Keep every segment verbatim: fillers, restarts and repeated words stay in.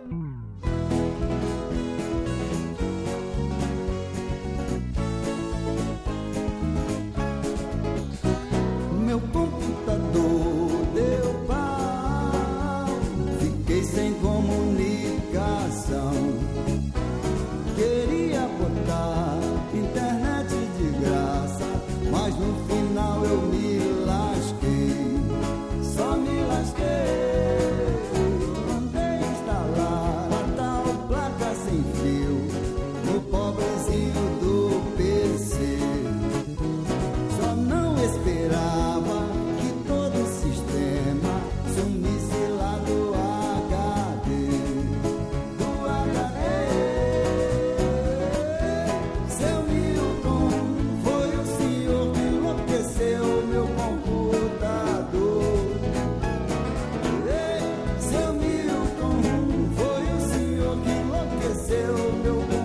Meu computador deu pau, fiquei sem comunicação. Queria botar internet de graça, mas no final eu me lasquei, só me lasquei. Mandei instalar a tal placa sem fio no pobrezinho do P C. Só não esperava que todo o sistema sumisse lá do H D, do H D. Seu Milton, foi o senhor que enlouqueceu meu computador. Ei, seu Milton, foi o senhor que enlouqueceu meu computador.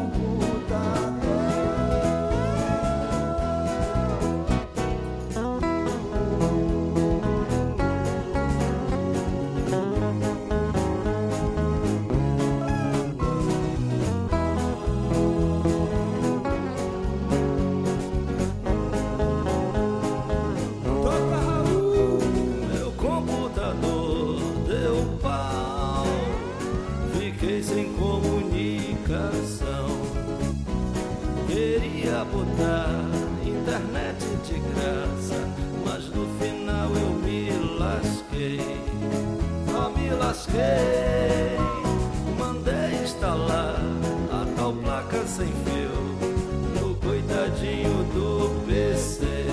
Toca, Raul! Meu computador deu pau, fiquei sem comunicação. Queria botar internet de graça, mas no final eu me lasquei, só me lasquei. Mandei instalar a tal placa sem fio no coitadinho do P C.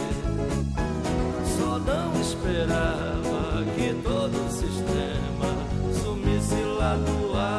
Só não esperava que todo o sistema sumisse lá do ar.